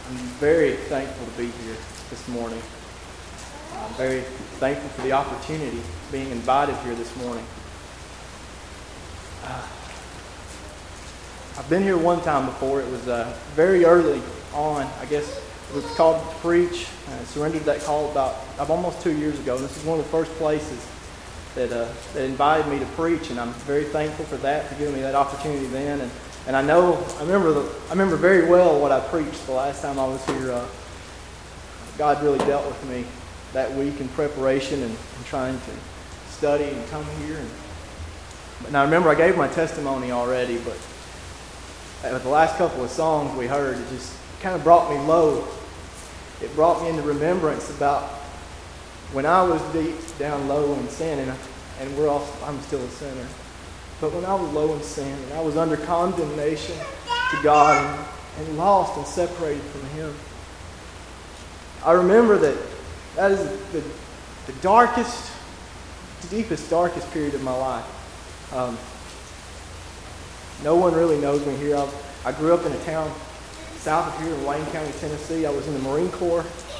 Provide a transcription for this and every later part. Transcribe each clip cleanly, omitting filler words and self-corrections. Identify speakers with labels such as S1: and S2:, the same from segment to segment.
S1: I'm very thankful to be here this morning. I'm very thankful for the opportunity being invited here this morning. I've been here one time before. It was very early on. I guess it was called to preach. I surrendered that call about almost 2 years ago. This is one of the first places that invited me to preach, and I'm very thankful for that, for giving me that opportunity then. And I remember very well what I preached the last time I was here. God really dealt with me that week in preparation and trying to study and come here. And I remember I gave my testimony already, but with the last couple of songs we heard, it just kind of brought me low. It brought me into remembrance about when I was deep down low in sin, and I'm still a sinner. But when I was low in sin and I was under condemnation to God and lost and separated from Him, I remember that is the darkest, deepest, darkest period of my life. No one really knows me here. I grew up in a town south of here in Wayne County, Tennessee. I was in the Marine Corps.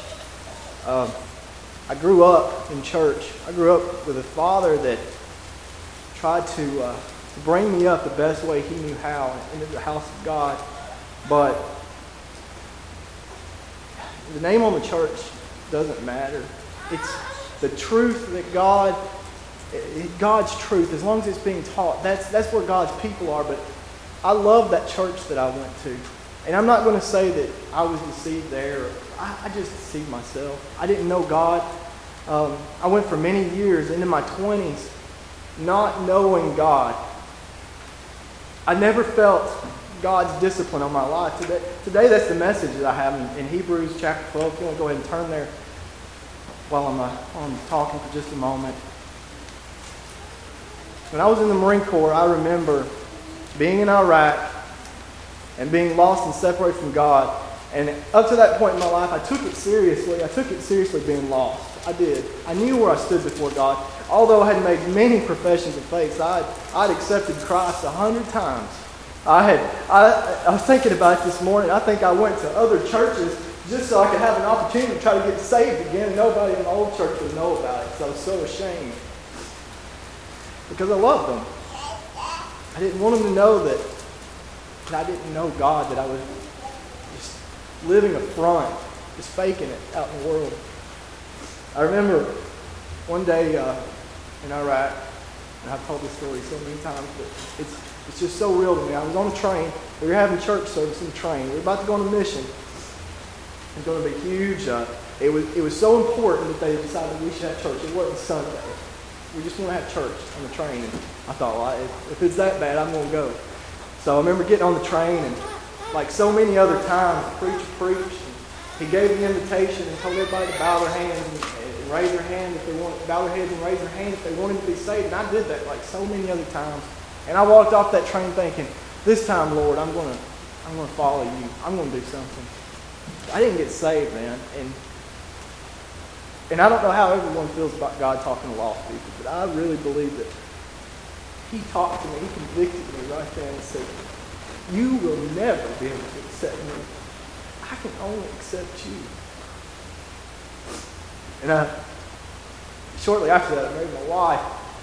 S1: I grew up in church. I grew up with a father that tried to bring me up the best way he knew how into the house of God. But the name on the church doesn't matter. It's the truth that God's truth, as long as it's being taught, that's where God's people are. But I love that church that I went to. And I'm not going to say that I was deceived there. I just deceived myself. I didn't know God. I went for many years into my 20s not knowing God. I never felt God's discipline on my life. Today that's the message that I have in Hebrews chapter 12. If you want to go ahead and turn there while I'm talking for just a moment. When I was in the Marine Corps, I remember being in Iraq and being lost and separated from God. And up to that point in my life, I took it seriously. I took it seriously being lost. I did. I knew where I stood before God. Although I had made many professions of faith, I'd accepted Christ 100 times. I was thinking about it this morning. I think I went to other churches just so I could have an opportunity to try to get saved again. And nobody in the old church would know about it. So I was so ashamed. Because I loved them. I didn't want them to know that I didn't know God, that I was just living a front, just faking it out in the world. I remember one day in Iraq, and I've told this story so many times, but it's just so real to me. I was on a train. We were having church service in the train. We were about to go on a mission. It was going to be huge. It was so important that they decided we should have church. It wasn't Sunday. We just want to have church on the train. And I thought, well, if it's that bad, I'm going to go. So I remember getting on the train, and like so many other times, the preacher preached. He gave the invitation and told everybody to bow their hands and raise their hand if they want, bow their heads and raise their hand if they wanted to be saved. And I did that like so many other times. And I walked off that train thinking, this time, Lord, I'm going to follow you. I'm going to do something. I didn't get saved, man. And I don't know how everyone feels about God talking to lost people, but I really believe that He talked to me, He convicted me right there and said, you will never be able to accept me. I can only accept you. And shortly after that, I married my wife.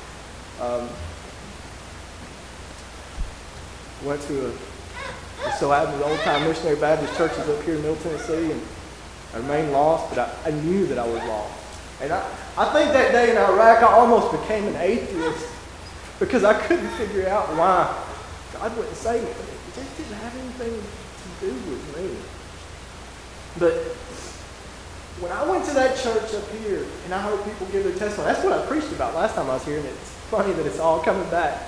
S1: Went to so happened the old-time missionary Baptist churches up here in Middle Tennessee, and I remained lost, but I knew that I was lost. And I think that day in Iraq, I almost became an atheist because I couldn't figure out why God wouldn't save me. It just didn't have anything to do with me. But when I went to that church up here and I heard people give their testimony, that's what I preached about last time I was here, and it's funny that it's all coming back.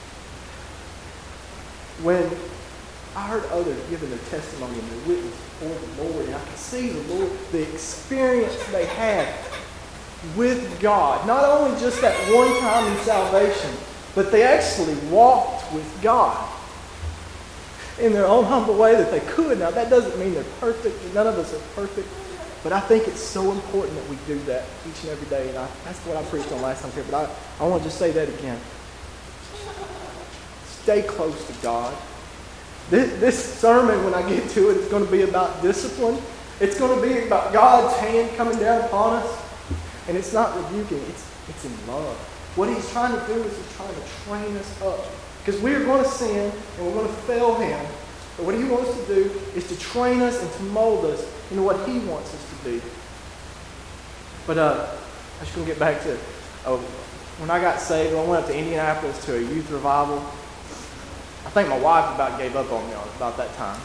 S1: When I heard others giving their testimony and their witness before the Lord, and I could see the Lord, the experience they had with God. Not only just that one time in salvation, but they actually walked with God in their own humble way that they could. Now, that doesn't mean they're perfect. None of us are perfect. But I think it's so important that we do that each and every day. And that's what I preached on last time here. But I want to just say that again. Stay close to God. This sermon, when I get to it, it's going to be about discipline. It's going to be about God's hand coming down upon us. And it's not rebuking, it's in love. What He's trying to do is He's trying to train us up. Because we are going to sin and we're going to fail Him. But what He wants to do is to train us and to mold us into what He wants us to be. But I'm just going to get back to when I got saved. I went up to Indianapolis to a youth revival. I think my wife about gave up on me about that time.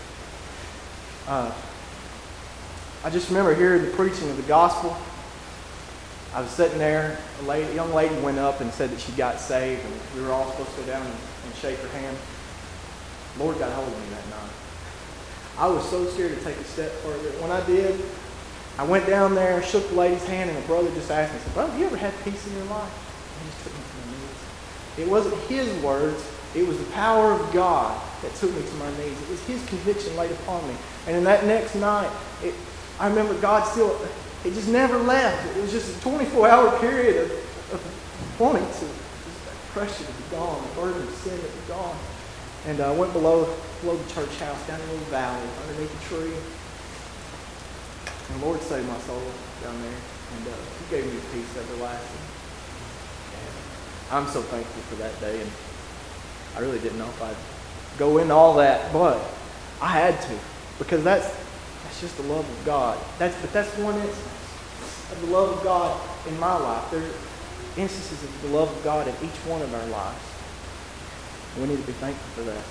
S1: I just remember hearing the preaching of the gospel. I was sitting there, a young lady went up and said that she got saved, and we were all supposed to go down and shake her hand. The Lord got hold of me that night. I was so scared to take a step further. When I did, I went down there, shook the lady's hand, and a brother just asked me, said, "Brother, have you ever had peace in your life?" And he just took me to my knees. It wasn't his words, it was the power of God that took me to my knees. It was His conviction laid upon me. And in that next night, I remember God still, it just never left. It was just a 24-hour period of wanting to, just that pressure to be gone, the burden of sin to be gone. And I went below the church house, down in a little valley, underneath a tree. And the Lord saved my soul down there. And He gave me peace everlasting. And I'm so thankful for that day. And I really didn't know if I'd go into all that, but I had to. Because that's just the love of God. But that's one instance of the love of God in my life. There's instances of the love of God in each one of our lives. We need to be thankful for that.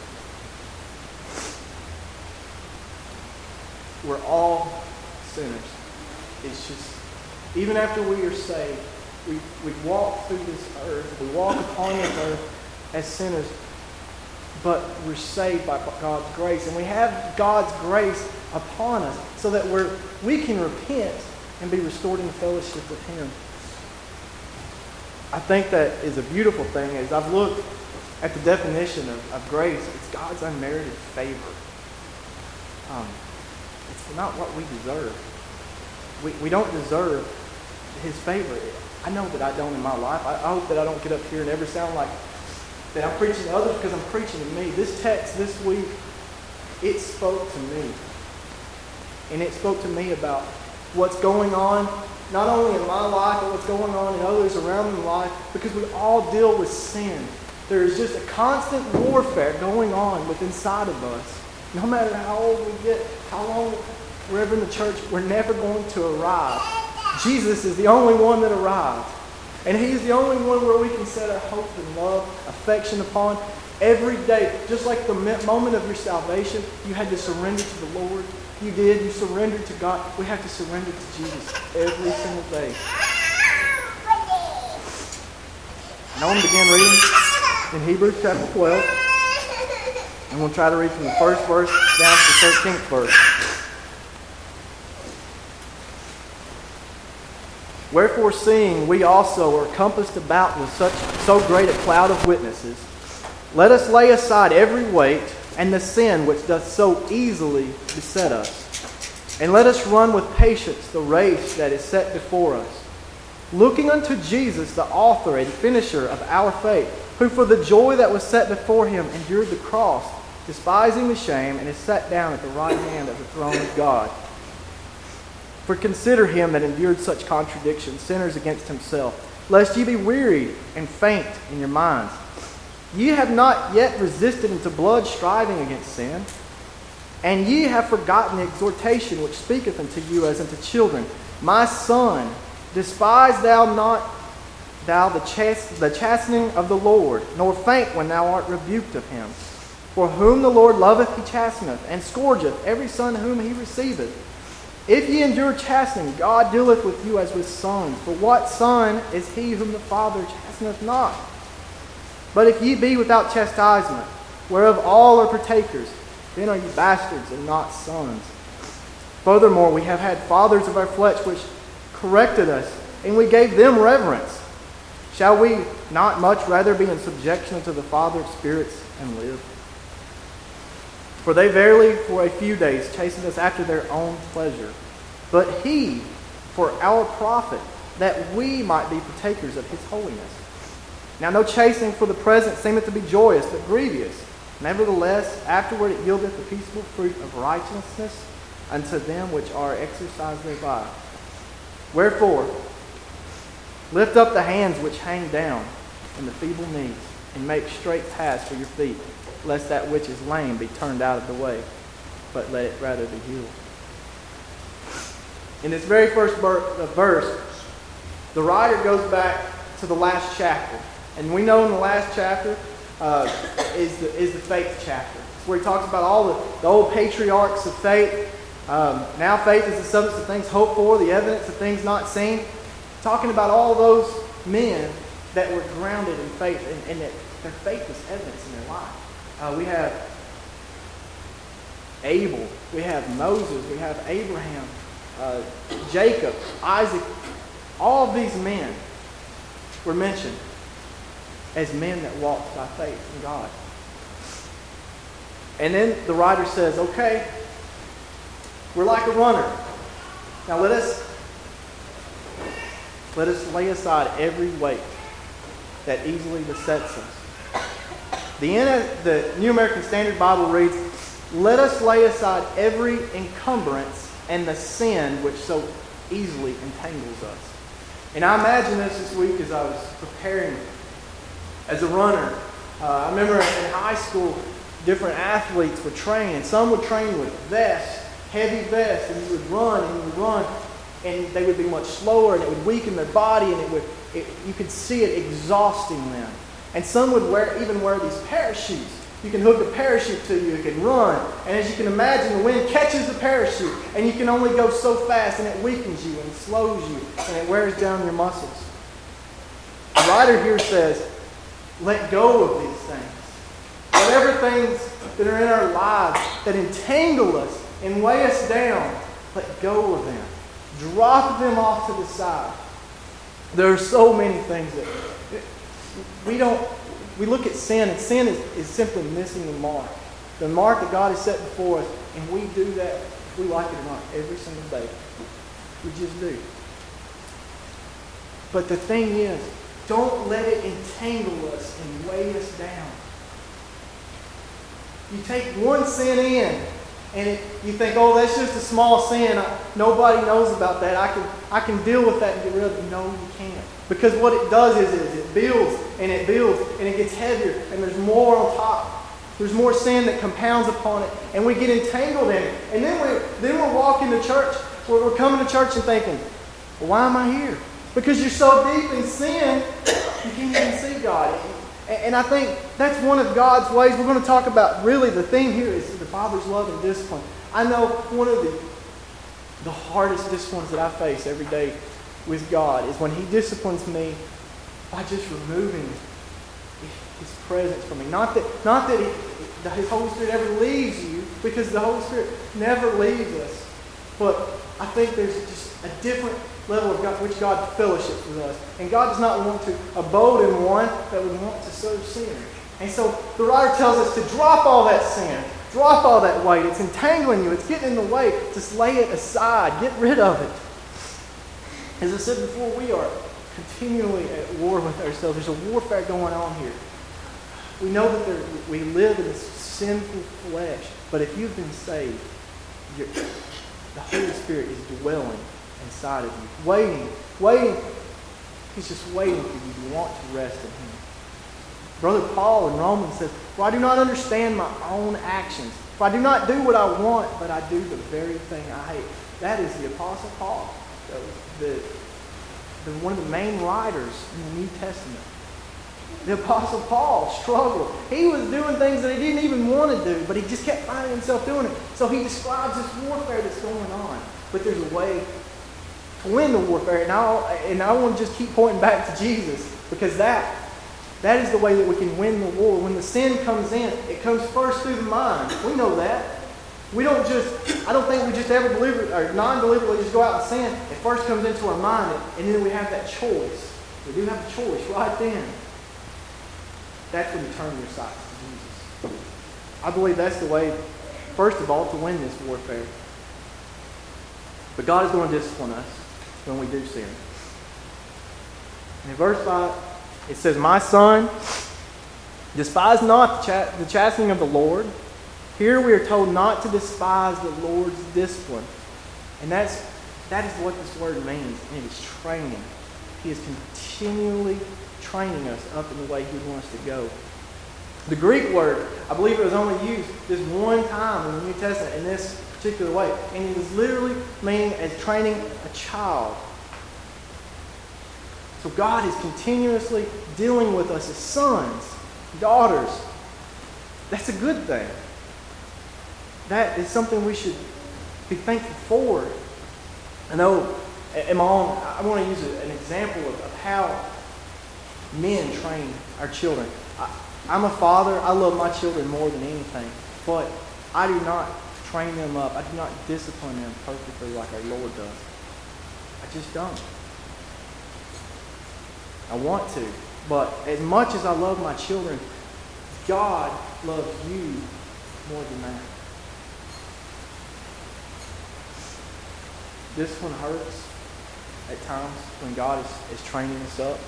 S1: We're all sinners. It's just, even after we are saved, we walk through this earth, we walk upon this earth as sinners, but we're saved by God's grace. And we have God's grace upon us so that we can repent and be restored into fellowship with Him. I think that is a beautiful thing. As I've looked at the definition of grace, it's God's unmerited favor. It's not what we deserve. We don't deserve His favor. I know that I don't in my life. I hope that I don't get up here and ever sound like that I'm preaching to others, because I'm preaching to me. This text this week, it spoke to me. And it spoke to me about what's going on, not only in my life, but what's going on in others around in life, because we all deal with sin. There is just a constant warfare going on within inside of us. No matter how old we get, how long we're ever in the church, we're never going to arrive. Jesus is the only one that arrived. And He's the only one where we can set our hope and love, affection upon every day. Just like the moment of your salvation, you had to surrender to the Lord. You did. You surrendered to God. We have to surrender to Jesus every single day. And I want to begin reading in Hebrews chapter 12. And we'll try to read from the first verse down to the 13th verse. Wherefore, seeing we also are compassed about with so great a cloud of witnesses, let us lay aside every weight and the sin which doth so easily beset us, and let us run with patience the race that is set before us, looking unto Jesus, the author and finisher of our faith, who for the joy that was set before Him endured the cross, despising the shame, and is set down at the right hand of the throne of God. For consider Him that endured such contradiction, sinners against Himself, lest ye be wearied and faint in your minds. Ye have not yet resisted unto blood, striving against sin. And ye have forgotten the exhortation which speaketh unto you as unto children. My son, despise thou not the chastening of the Lord, nor faint when thou art rebuked of Him. For whom the Lord loveth He chasteneth, and scourgeth every son whom He receiveth. If ye endure chastening, God dealeth with you as with sons. For what son is he whom the Father chasteneth not? But if ye be without chastisement, whereof all are partakers, then are ye bastards and not sons. Furthermore, we have had fathers of our flesh which corrected us, and we gave them reverence. Shall we not much rather be in subjection unto the Father of spirits and live? For they verily for a few days chastened us after their own pleasure. But He for our profit, that we might be partakers of His holiness. Now no chastening for the present seemeth to be joyous, but grievous. Nevertheless, afterward it yieldeth the peaceable fruit of righteousness unto them which are exercised thereby. Wherefore, lift up the hands which hang down, and the feeble knees, and make straight paths for your feet, lest that which is lame be turned out of the way, but let it rather be healed. In this very first verse, the writer goes back to the last chapter. And we know in the last chapter is the faith chapter. It's where he talks about all the old patriarchs of faith. Now faith is the substance of things hoped for, the evidence of things not seen. Talking about all those men that were grounded in faith and that their faith was evidence in their life. We have Abel, we have Moses, we have Abraham, Jacob, Isaac. All of these men were mentioned as men that walked by faith in God. And then the writer says, okay, we're like a runner. Now let us lay aside every weight that easily besets us. The New American Standard Bible reads, let us lay aside every encumbrance and the sin which so easily entangles us. And I imagine this week as I was preparing as a runner. I remember in high school, different athletes would train, and some would train with vests, heavy vests, and you would run, and they would be much slower, and it would weaken their body, and you could see it exhausting them. And some would even wear these parachutes. You can hook a parachute to you, it can run, and as you can imagine, the wind catches the parachute, and you can only go so fast, and it weakens you, and slows you, and it wears down your muscles. The writer here says, let go of these things. Whatever things that are in our lives that entangle us and weigh us down, let go of them. Drop them off to the side. There are so many things that we look at sin, and sin is simply missing the mark that God has set before us, and we do that, if we like it or not, every single day. We just do. But the thing is, don't let it entangle us and weigh us down. You take one sin in, and you think, oh, that's just a small sin. Nobody knows about that. I can deal with that and get rid of it. No, you can't. Because what it does is it builds, and it builds, and it gets heavier, and there's more on top. There's more sin that compounds upon it, and we get entangled in it. And then we're walking to church, we're coming to church and thinking, well, why am I here? Because you're so deep in sin, you can't even see God. And I think that's one of God's ways. We're going to talk about, really, the theme here is the Father's love and discipline. I know one of the hardest disciplines that I face every day with God is when He disciplines me by just removing His presence from me. Not that His Holy Spirit ever leaves you, because the Holy Spirit never leaves us. But I think there's just a different level of God, which God fellowships with us. And God does not want to abode in one that would want to serve sin. And so the writer tells us to drop all that sin. Drop all that weight. It's entangling you. It's getting in the way. Just lay it aside. Get rid of it. As I said before, we are continually at war with ourselves. There's a warfare going on here. We know that we live in this sinful flesh. But if you've been saved, the Holy Spirit is dwelling inside of you. Waiting. He's just waiting for you to want to rest in Him. Brother Paul in Romans says, for I do not understand my own actions. For I do not do what I want, but I do the very thing I hate. That is the Apostle Paul, one of the main writers in the New Testament. The Apostle Paul struggled. He was doing things that he didn't even want to do, but he just kept finding himself doing it. So he describes this warfare that's going on. But there's a way to win the warfare. And I want to just keep pointing back to Jesus, because that is the way that we can win the war. When the sin comes in, it comes first through the mind. We know that. I don't think we just ever non-deliberately just go out and sin. It first comes into our mind, and then we have that choice. We do have a choice right then. That's when you turn your sights to Jesus. I believe that's the way, first of all, to win this warfare. But God is going to discipline us when we do sin. And in verse 5, it says, my son, Despise not the chastening of the Lord. Here we are told not to despise the Lord's discipline. And that is what this word means. And it is training. He is continually training us up in the way He wants us to go. The Greek word, I believe it was only used this one time in the New Testament in this particular way. And it is literally meaning as training a child. So God is continuously dealing with us as sons, daughters. That's a good thing. That is something we should be thankful for. I know I want to use an example of how men train our children. I'm a father. I love my children more than anything. But I do not train them up. I do not discipline them perfectly like our Lord does. I just don't. I want to. But as much as I love my children, God loves you more than that. This one hurts at times when God is training us up.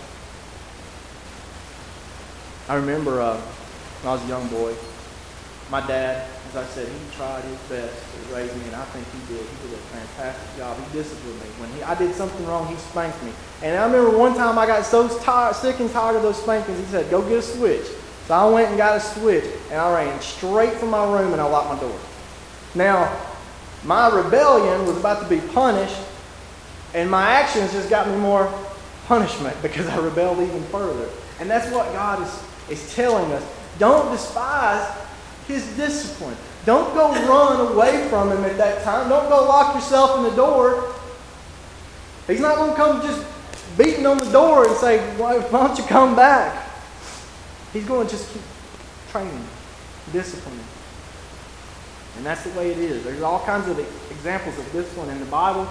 S1: I remember when I was a young boy, my dad, as I said, he tried his best to raise me, and I think he did. He did a fantastic job. He disciplined me. When I did something wrong, he spanked me. And I remember one time I got so sick and tired of those spankings, he said, go get a switch. So I went and got a switch, and I ran straight from my room, and I locked my door. Now, my rebellion was about to be punished, and my actions just got me more punishment because I rebelled even further. And that's what God is telling us. Don't despise His discipline. Don't go run away from Him at that time. Don't go lock yourself in the door. He's not going to come just beating on the door and say, why don't you come back? He's going to just keep training, disciplining. And that's the way it is. There's all kinds of examples of discipline in the Bible.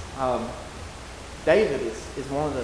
S1: David is one of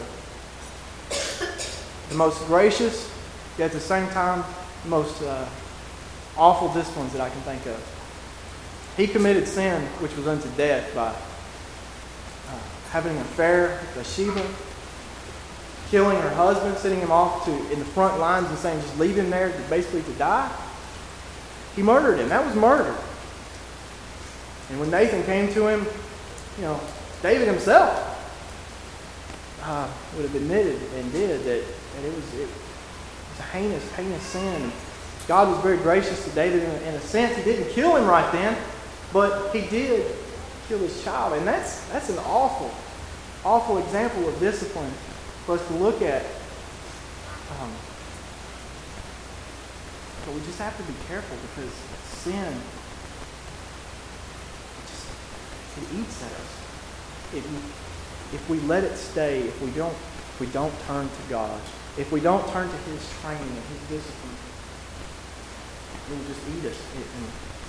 S1: the most gracious, yet at the same time, the most awful disciplines that I can think of. He committed sin which was unto death by having an affair with Bathsheba, killing her husband, sending him off in the front lines and saying, just leave him there basically to die. He murdered him. That was murder. And when Nathan came to him, David himself would have admitted and did that it was a heinous sin. And God was very gracious to David in a sense. He didn't kill him right then, but he did kill his child. And that's an awful example of discipline for us to look at. But we just have to be careful because sin, it eats at us. If we let it stay, if we don't turn to God, if we don't turn to His training and His discipline, it will just eat us. And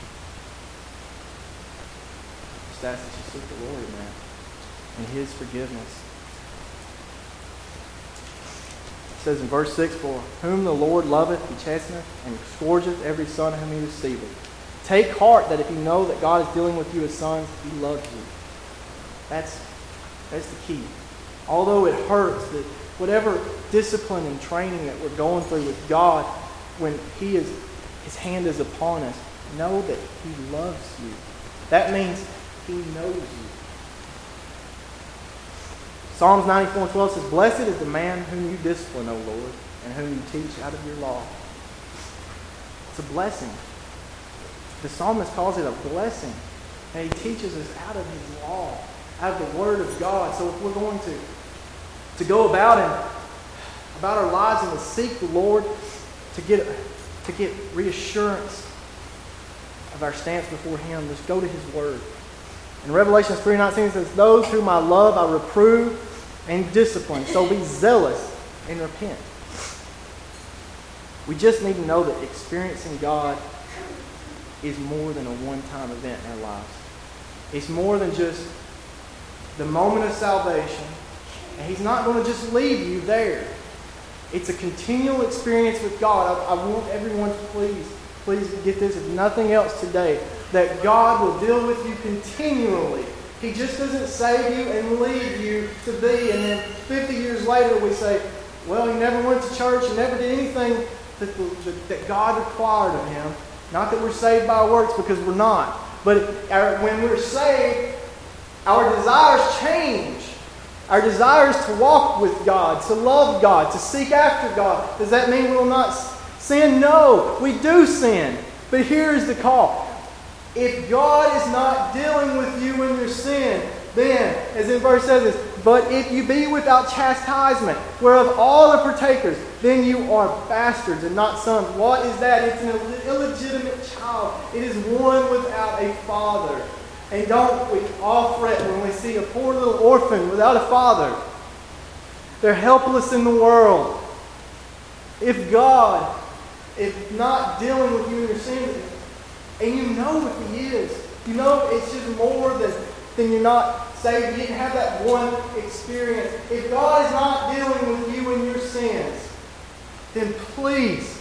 S1: just ask that you seek the Lord in that and His forgiveness. It says in verse 6, for whom the Lord loveth, He chasteneth, and scourgeth every son whom He receiveth. Take heart that if you know that God is dealing with you as sons, He loves you. That's the key. Although it hurts, that whatever discipline and training that we're going through with God, when His hand is upon us, know that He loves you. That means He knows you. Psalms 94:12 says, blessed is the man whom you discipline, O Lord, and whom you teach out of your law. It's a blessing. The psalmist calls it a blessing. And he teaches us out of His law, out of the Word of God. So if we're going to go about our lives and to seek the Lord, to get reassurance of our stance before Him, just go to His Word. In Revelation 3:19 it says, those whom I love I reprove and discipline. So be zealous and repent. We just need to know that experiencing God is more than a one-time event in our lives. It's more than just the moment of salvation. And He's not going to just leave you there. It's a continual experience with God. I want everyone to please get this, if nothing else today, that God will deal with you continually. He just doesn't save you and leave you to be, and then 50 years later we say, well, you never went to church, you never did anything that God required of him. Not that we're saved by works, because we're not. But when we're saved, our desires change. Our desire is to walk with God, to love God, to seek after God. Does that mean we will not sin? No, we do sin. But here's the call. If God is not dealing with you in your sin, then, as in verse 7 says, but if you be without chastisement, whereof all are partakers, then you are bastards and not sons. What is that? It's an illegitimate child. It is one without a father. And don't we all fret when we see a poor little orphan without a father? They're helpless in the world. If God is not dealing with you in your sins, and you know what He is, you know it's just more than you're not saved. You didn't have that one experience. If God is not dealing with you in your sins, then please,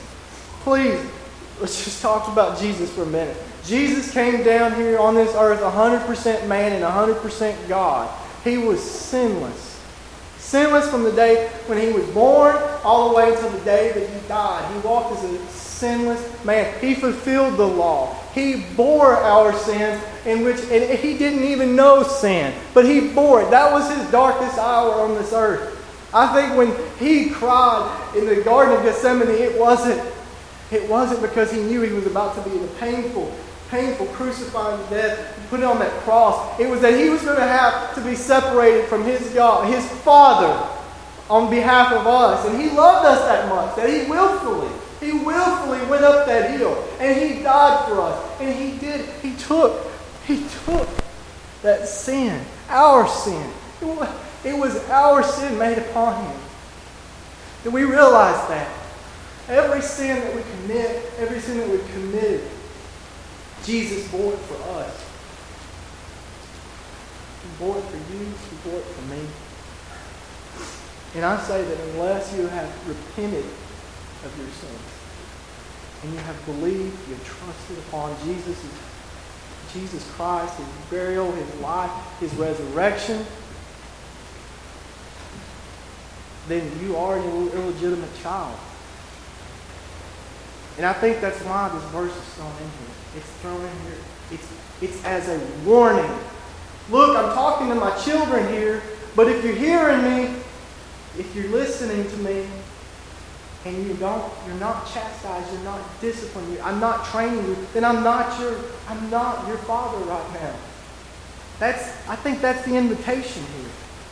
S1: let's just talk about Jesus for a minute. Jesus came down here on this earth 100% man and 100% God. He was sinless. Sinless from the day when He was born all the way until the day that He died. He walked as a sinless man. He fulfilled the law. He bore our sins, and He didn't even know sin, but He bore it. That was His darkest hour on this earth. I think when He cried in the Garden of Gethsemane, it wasn't because He knew He was about to be in a painful crucifying death, put it on that cross. It was that He was going to have to be separated from His God, His Father, on behalf of us. And He loved us that much that He willfully went up that hill, and He died for us. And He took that sin, our sin. It was our sin made upon Him. Do we realize that? Every sin that we commit, every sin that we've committed, Jesus bore it for us. He bore it for you. He bore it for me. And I say that unless you have repented of your sins, and you have believed, you have trusted upon Jesus Christ, His burial, His life, His resurrection, then you are an illegitimate child. And I think that's why this verse is thrown in here. It's thrown in here. It's as a warning. Look, I'm talking to my children here, but if you're hearing me, if you're listening to me, and you're not chastised, you're not disciplined, I'm not training you, then I'm not your father right now. I think that's the invitation here.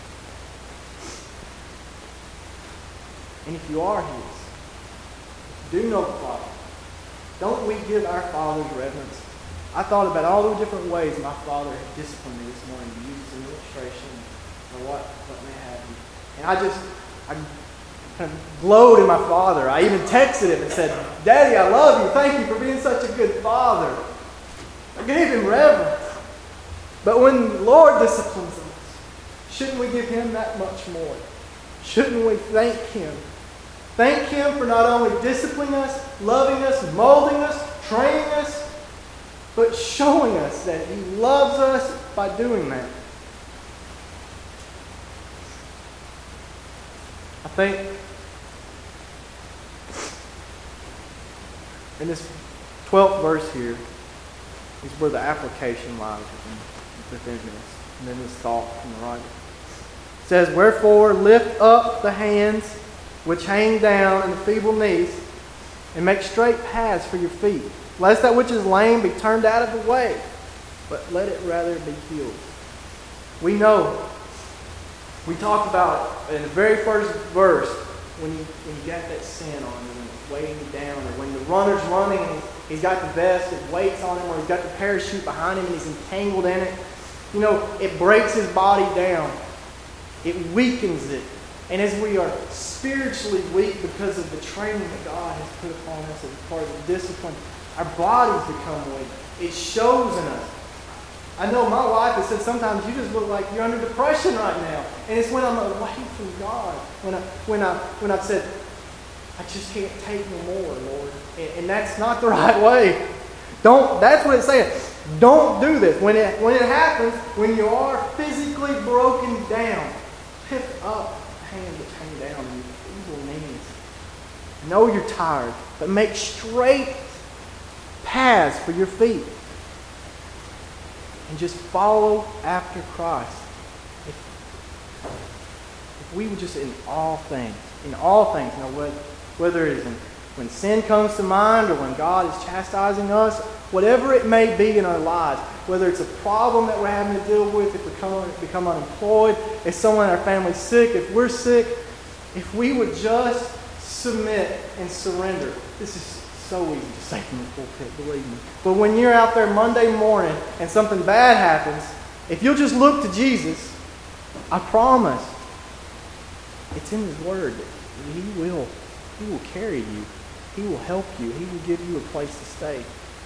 S1: And if you are His, do know the Father. Don't we give our fathers reverence? I thought about all the different ways my father had disciplined me this morning to use his illustration or what may have you. And I kind of glowed in my father. I even texted him and said, Daddy, I love you. Thank you for being such a good father. I gave him reverence. But when the Lord disciplines us, shouldn't we give Him that much more? Shouldn't we thank Him? Thank Him for not only disciplining us, loving us, molding us, training us, but showing us that He loves us by doing that. I think in this 12th verse here is where the application lies within this. And then this thought from the writer. It says, wherefore lift up the hands which hang down and the feeble knees, and make straight paths for your feet, lest that which is lame be turned out of the way, but let it rather be healed. We know, we talked about in the very first verse, when you got that sin on you and it's weighing you down, or when the runner's running and he's got the vest, it weights on him, or he's got the parachute behind him and he's entangled in it. You know, it breaks his body down. It weakens it. And as we are spiritually weak because of the training that God has put upon us as part of the discipline, our bodies become weak. It shows in us. I know my wife has said sometimes you just look like you're under depression right now. And it's when I'm away from God. When I've said, I just can't take no more, Lord. And that's not the right way. That's what it's saying. Don't do this. When it happens, when you are physically broken down, lift up hands that hang down, you feeble knees. Know you're tired, but make straight paths for your feet. And just follow after Christ. If we would just in all things, whether it is when sin comes to mind or when God is chastising us, whatever it may be in our lives, whether it's a problem that we're having to deal with, if we become unemployed, if someone in our family's sick, if we're sick, if we would just submit and surrender. This is so easy to say from the pulpit, believe me. But when you're out there Monday morning and something bad happens, if you'll just look to Jesus, I promise, it's in His Word that He will carry you. He will help you. He will give you a place to stay.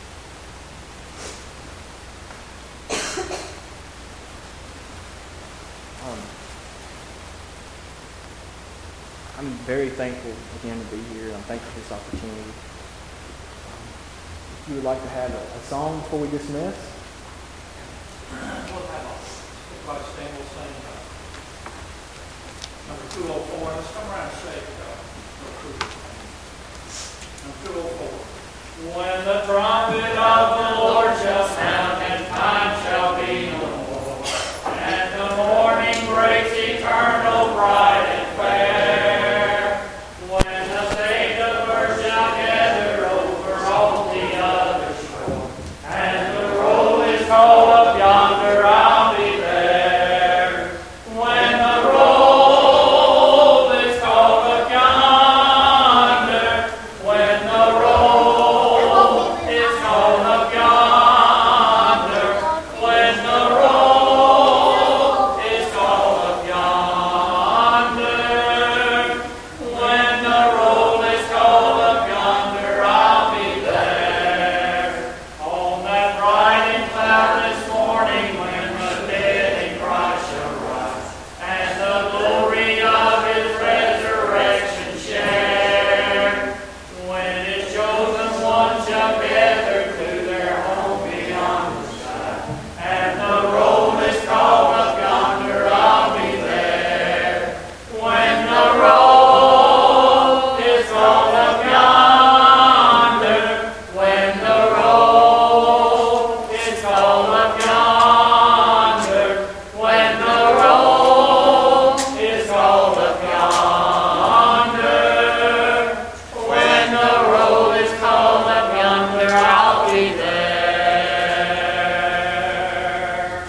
S1: I'm very thankful again to be here. I'm thankful for this opportunity. If you would like to have a song before we dismiss.
S2: We'll have everybody stand, we'll sing number 204. Let's come around and say number 204. When the trumpet of the Lord shall sound and time shall be no more, and the morning breaks eternal, bright and fair, when the saved of earth shall gather over all the other shore, and the roll is called up yonder, I'll be there. When the roll is called up yonder, when the roll is called up yonder, when the roll is called up yonder, when the roll is called up yonder, I'll be there. On that bright and cloudless morning, when the dead in Christ shall rise, and the glory of His resurrection share, when His chosen ones shall gather to their home beyond the sky, and the roll is called up yonder, I'll be there. When the roll is called up yonder, when the roll is called up yonder, when the roll is called up yonder, when the roll is called up yonder, I'll be there.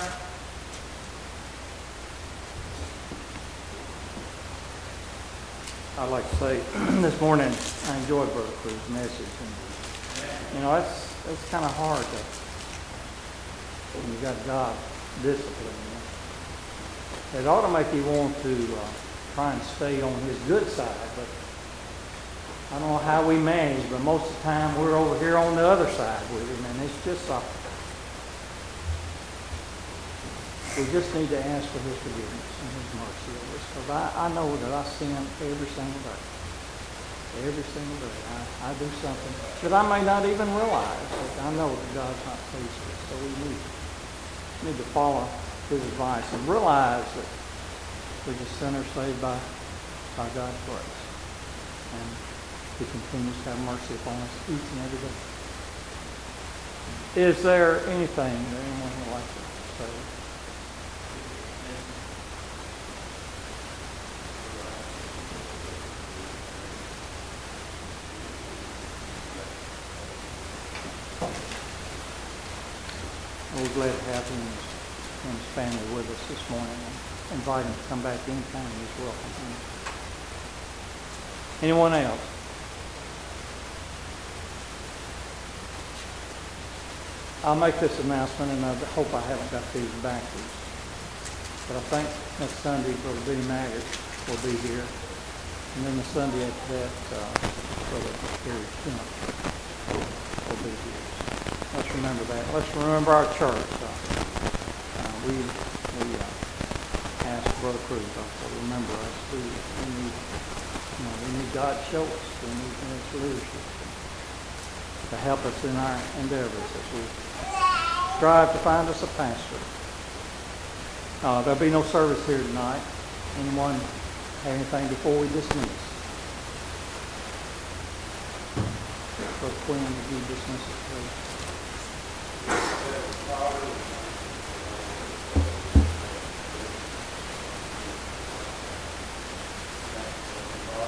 S3: I'd like to say this morning I enjoyed Brother Cruz's message, and that's kind of hard when you got God discipline. It ought to make you want to try and stay on His good side, but I don't know how we manage. But most of the time we're over here on the other side with Him, and it's just we just need to ask for His forgiveness and His mercy over us. Because I know that I sin every single day. Every single day. I do something that I may not even realize. But I know that God's not pleased with us. So we need to follow His advice and realize that we're just sinners saved by God's grace. And He continues to have mercy upon us each and every day. Is there anything that anyone would like to say? We're glad to have him and his family with us this morning. I invite him to come back anytime. He's welcome. Anyone else? I'll make this announcement, and I hope I haven't got these backwards. But I think next Sunday, Brother Billy Maggart will be here. And then the Sunday after that, Brother Gary Kemp will be here. Let's remember that. Let's remember our church. We asked Brother Cruz to remember us. We need God to show us. We need His leadership to help us in our endeavors as we strive to find us a pastor. There'll be no service here tonight. Anyone have anything before we dismiss? Quinn, would you dismiss us, please?